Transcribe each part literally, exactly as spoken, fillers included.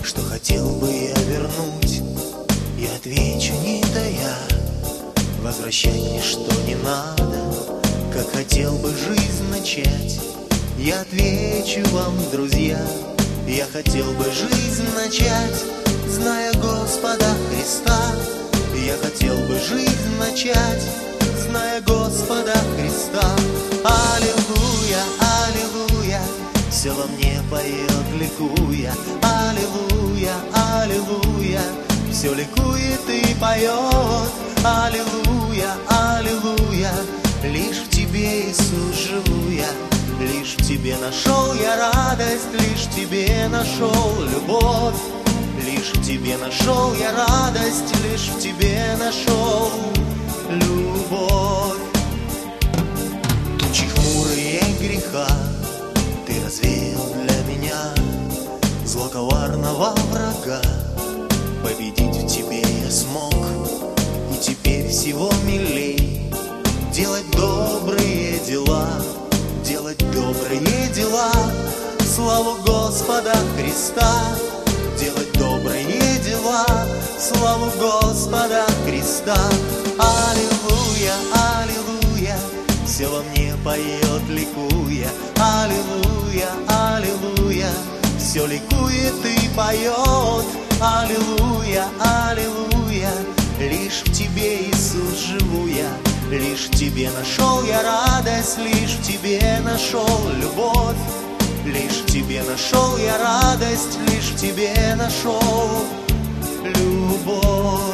что хотел бы я вернуть, и отвечу, не тая, возвращать ничто не надо, как хотел бы жизнь начать. Я отвечу вам, друзья, я хотел бы жизнь начать, зная Господа Христа. Я хотел бы жизнь начать, зная Господа Христа. Аллилуйя, аллилуйя, все во мне поет, ликуя. Аллилуйя, аллилуйя, все ликует и поет. Аллилуйя, аллилуйя, лишь в Тебе, Иисус, живу я. Лишь в Тебе нашел я радость, лишь в Тебе нашел любовь. Лишь в Тебе нашел я радость, лишь в Тебе нашел любовь. Тучи хмурые греха Ты развеял для меня, зло коварного врага победить в Тебе я смог. И теперь всего милей делать добрые дела, делать добрые дела, славу Господа Христа. Делать добрые дела, славу Господа Христа. Аллилуйя, аллилуйя, все во мне поет, ликуя. Аллилуйя, аллилуйя, все ликует и поет. Аллилуйя, аллилуйя, лишь в Тебе, Иисус, живу я. Лишь в Тебе нашел я радость, лишь в Тебе нашел любовь. Лишь в Тебе нашел я радость, лишь в Тебе нашел любовь.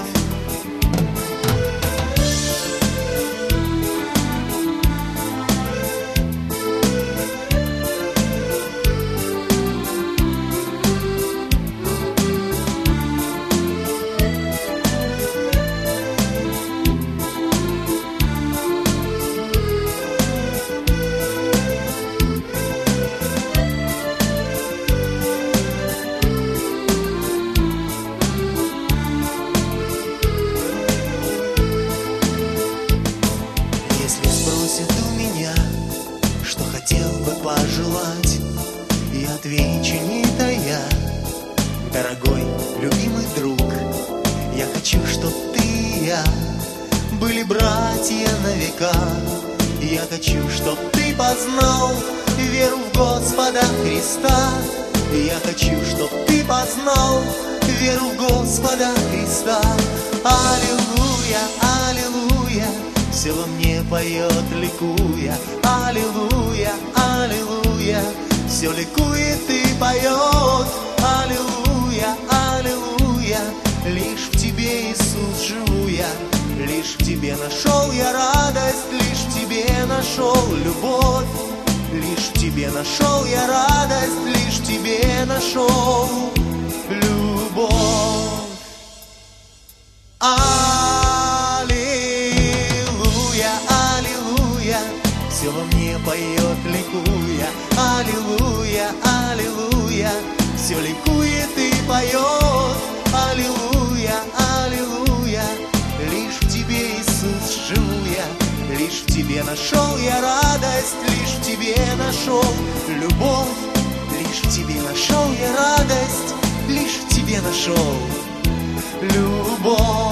Что хотел бы пожелать, и отвечу, не тая, дорогой, любимый друг, я хочу, чтоб ты и я были братья на века. Я хочу, чтоб ты познал веру в Господа Христа. Я хочу, чтоб ты познал веру в Господа Христа. Аллилуйя, аллилуйя, все во мне поет, ликуя. Аллилуйя, аллилуйя, все ликует и поет. Аллилуйя, аллилуйя, лишь в Тебе, Иисус, живу я. Лишь в Тебе нашел я радость, лишь в Тебе нашел любовь. Лишь в Тебе нашел я радость, лишь в Тебе нашел любовь. Все во мне поет, ликуя. Аллилуйя, аллилуйя, все ликует и поет. Аллилуйя, аллилуйя, лишь в Тебе, Иисус, живу я. Лишь в Тебе нашел я радость, лишь в Тебе нашел любовь. Лишь в Тебе нашел я радость, лишь в Тебе нашел любовь.